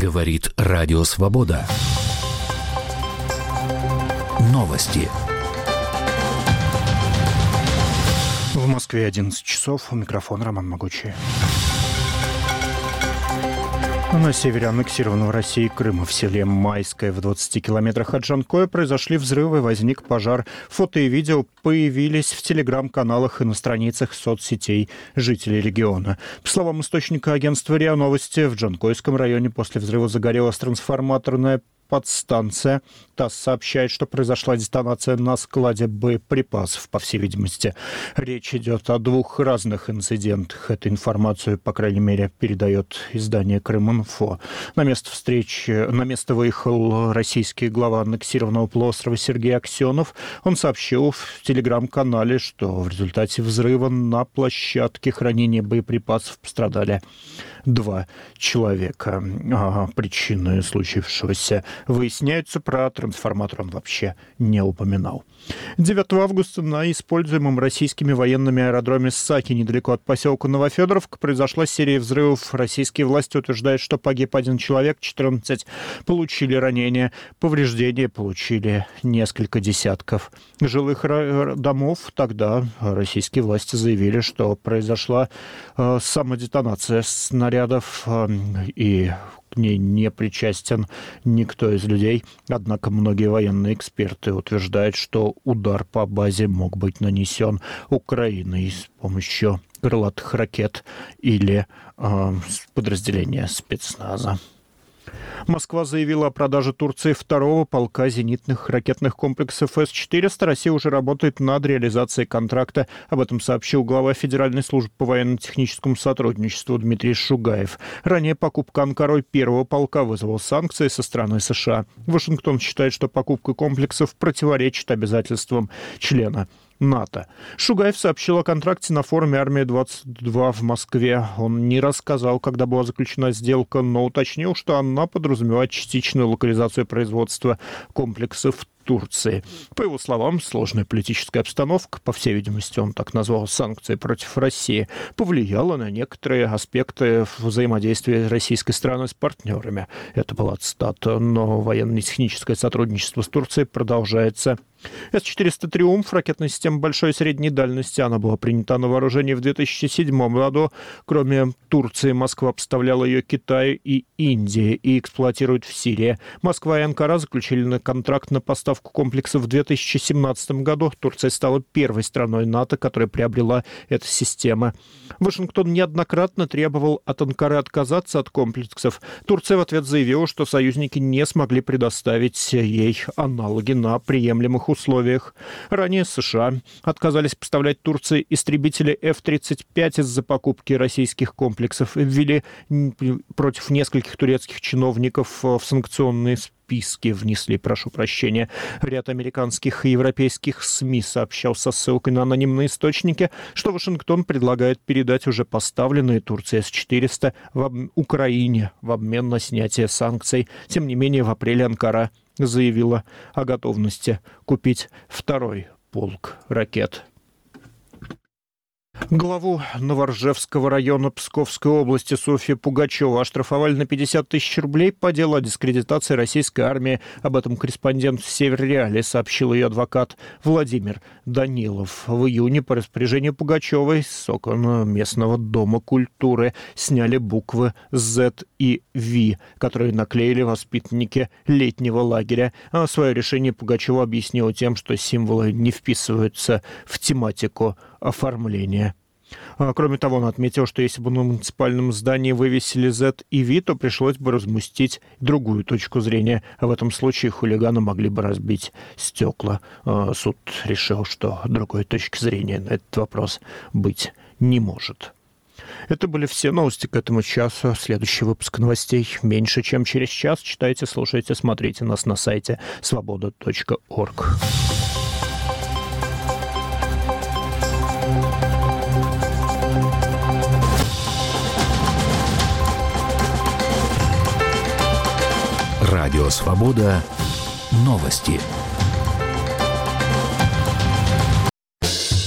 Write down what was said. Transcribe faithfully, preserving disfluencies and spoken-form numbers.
Говорит Радио Свобода. Новости. В Москве одиннадцать часов. У микрофона Роман Могучий. На севере аннексированного Россией Крыма в селе Майское в двадцати километрах от Джанкоя произошли взрывы, возник пожар. Фото и видео появились в телеграм-каналах и на страницах соцсетей жителей региона. По словам источника агентства РИА Новости, в Джанкойском районе после взрыва загорелась трансформаторная подстанция. ТАСС сообщает, что произошла детонация на складе боеприпасов, по всей видимости. Речь идет о двух разных инцидентах. Эту информацию, по крайней мере, передает издание Крым-Инфо. На место встречи, на место выехал российский глава аннексированного полуострова Сергей Аксенов. Он сообщил в телеграм-канале, что в результате взрыва на площадке хранения боеприпасов пострадали два человека. А причины случившегося выясняются. Про трансформатор он вообще не упоминал. девятого августа на используемом российскими военными аэродроме Саки, недалеко от поселка Новофедоровка, произошла серия взрывов. Российские власти утверждают, что погиб один человек, четырнадцать получили ранения. Повреждения получили несколько десятков жилых домов. Тогда российские власти заявили, что произошла э, самодетонация снарядов, э, и к ней не причастен никто из людей. Однако многие военные эксперты утверждают, что удар по базе мог быть нанесен Украиной с помощью крылатых ракет или э, подразделения спецназа. Москва заявила о продаже Турции второго полка зенитных ракетных комплексов эс четыреста. Россия уже работает над реализацией контракта. Об этом сообщил глава Федеральной службы по военно-техническому сотрудничеству Дмитрий Шугаев. Ранее покупка Анкарой первого полка вызвала санкции со стороны США. Вашингтон считает, что покупка комплексов противоречит обязательствам члена НАТО. Шугаев сообщил о контракте на форуме «Армия-двадцать два» в Москве. Он не рассказал, когда была заключена сделка, но уточнил, что она подразумевает частичную локализацию производства комплексов в Турции. По его словам, сложная политическая обстановка, по всей видимости, он так назвал санкции против России, повлияла на некоторые аспекты взаимодействия российской страны с партнерами. Это была цитата. Но военно-техническое сотрудничество с Турцией продолжается. эс четыреста «Триумф» — ракетная система большой и средней дальности. Она была принята на вооружение в две тысячи седьмом году. Кроме Турции, Москва поставляла ее Китаю и Индии и эксплуатирует в Сирии. Москва и Анкара заключили на контракт на поставку комплексов в две тысячи семнадцатом году. Турция стала первой страной НАТО, которая приобрела эту систему. Вашингтон неоднократно требовал от Анкары отказаться от комплексов. Турция в ответ заявила, что союзники не смогли предоставить ей аналоги на приемлемых условиях. Ранее США отказались поставлять Турции истребители эф тридцать пять из-за покупки российских комплексов и ввели против нескольких турецких чиновников в санкционные списки, внесли, прошу прощения. Ряд американских и европейских СМИ сообщал со ссылкой на анонимные источники, что Вашингтон предлагает передать уже поставленные Турции эс четыреста в Украине в обмен на снятие санкций. Тем не менее, в апреле Анкара заявила о готовности купить второй полк ракет. Главу Новоржевского района Псковской области Софью Пугачеву оштрафовали на пятьдесят тысяч рублей по делу о дискредитации российской армии. Об этом корреспондент «Северреалии» сообщил ее адвокат Владимир Данилов. В июне по распоряжению Пугачевой с окон местного дома культуры сняли буквы «З» и «В», которые наклеили воспитанники летнего лагеря. А свое решение Пугачева объяснила тем, что символы не вписываются в тематику оформления. Кроме того, он отметил, что если бы на муниципальном здании вывесили «З» и «В», то пришлось бы разместить другую точку зрения. В этом случае хулиганы могли бы разбить стекла. Суд решил, что другой точки зрения на этот вопрос быть не может. Это были все новости к этому часу. Следующий выпуск новостей меньше, чем через час. Читайте, слушайте, смотрите нас на сайте свобода точка орг. Радио «Свобода». Новости.